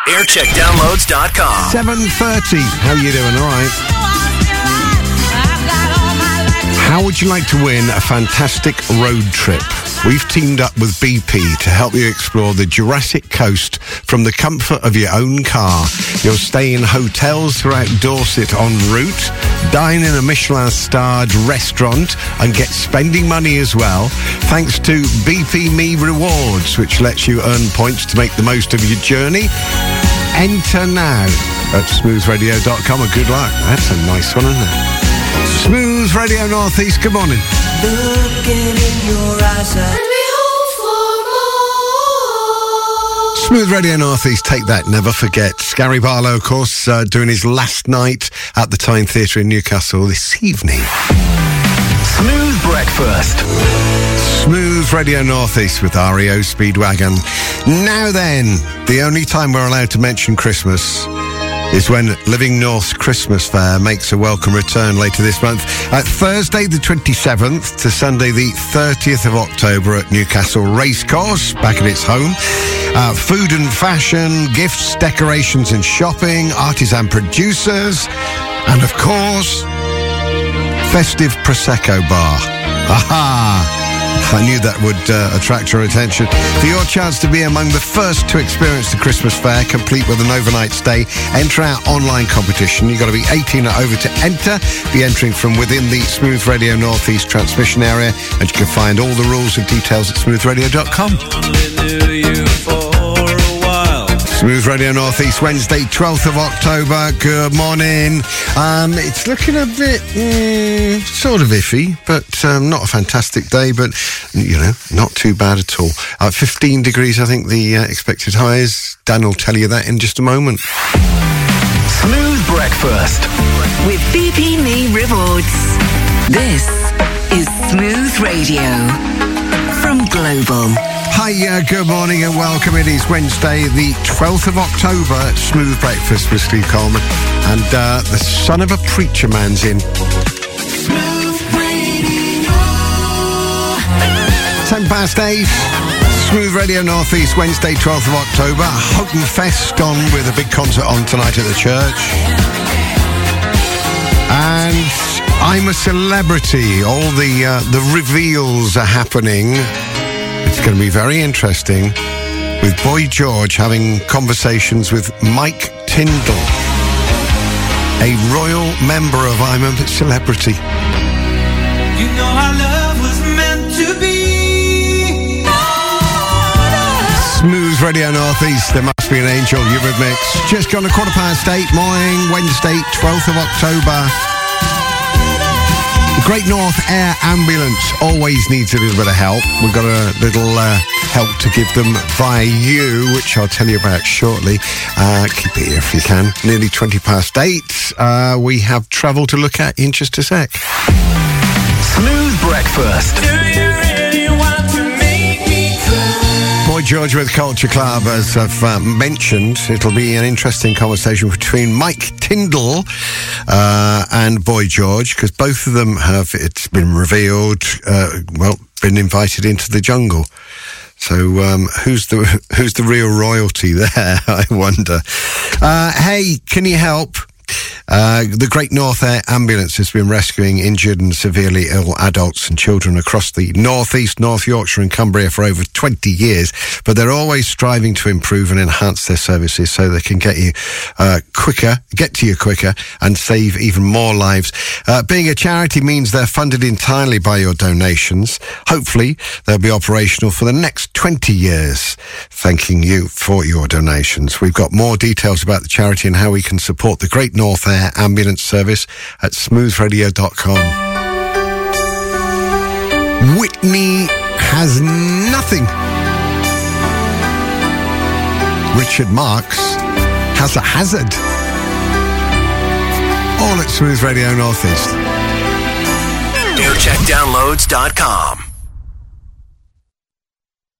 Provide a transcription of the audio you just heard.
Aircheckdownloads.com. 7:30. How you doing? All right. How would you like to win a fantastic road trip? We've teamed up with BP to help you explore the Jurassic Coast from the comfort of your own car. You'll stay in hotels throughout Dorset en route, dine in a Michelin-starred restaurant and get spending money as well, thanks to BP Me Rewards, which lets you earn points to make the most of your journey. Enter now at smoothradio.com and good luck. That's a nice one, isn't it? Smooth Radio Northeast, good morning. Looking in your eyes, and we hope for more. Smooth Radio Northeast, take that, never forget. Gary Barlow, of course, doing his last night at the Tyne Theatre in Newcastle this evening. Smooth Breakfast. Smooth Radio Northeast with REO Speedwagon. Now then, the only time we're allowed to mention Christmas is when Living North's Christmas Fair makes a welcome return later this month. Thursday the 27th to Sunday the 30th of October at Newcastle Racecourse, back at its home. Food and fashion, gifts, decorations and shopping, artisan producers, and of course, festive Prosecco bar. Aha! I knew that would attract your attention. For your chance to be among the first to experience the Christmas Fair, complete with an overnight stay, enter our online competition. You've got to be 18 or over to enter. Be entering from within the Smooth Radio Northeast transmission area, and you can find all the rules and details at smoothradio.com. Smooth Radio Northeast, Wednesday, 12th of October. Good morning. It's looking a bit sort of iffy, but not a fantastic day, but, you know, not too bad at all. 15 degrees, I think, the expected high is. Dan will tell you that in just a moment. Smooth Breakfast with BP Me Rewards. This is Smooth Radio from Global. Hi, good morning and welcome. It is Wednesday, the 12th of October. Smooth Breakfast with Steve Coleman. And the son of a preacher man's in. Smooth Radio. 8:10. Smooth Radio Northeast, Wednesday, 12th of October. Houghton Fest on with a big concert on tonight at the church. And I'm a Celebrity. All the reveals are happening. It's going to be very interesting with Boy George having conversations with Mike Tindall, a royal member of I'm a Celebrity. You know our love was meant to be. Smooth Radio Northeast, there must be an angel, Eurythmics. Just gone 8:15, morning, Wednesday, 12th of October. The Great North Air Ambulance always needs a little bit of help. We've got a little help to give them via you, which I'll tell you about shortly. Keep it here if you can. Nearly 8:20. We have travel to look at in just a sec. Smooth Breakfast. Do you really want to make me cry? Boy George with Culture Club, as I've mentioned, it'll be an interesting conversation between Mike Tindall and Boy George, because both of them have, it's been revealed, been invited into the jungle. So who's the real royalty there, I wonder. Hey, can you help? The Great North Air Ambulance has been rescuing injured and severely ill adults and children across the North East, North Yorkshire and Cumbria for over 20 years, but they're always striving to improve and enhance their services so they can get to you quicker and save even more lives. Being a charity means they're funded entirely by your donations. Hopefully, they'll be operational for the next 20 years. Thanking you for your donations. We've got more details about the charity and how we can support the Great North Air Ambulance Service at smoothradio.com. Whitney has nothing. Richard Marx has a hazard. All at Smooth Radio Northeast. Aircheckdownloads.com.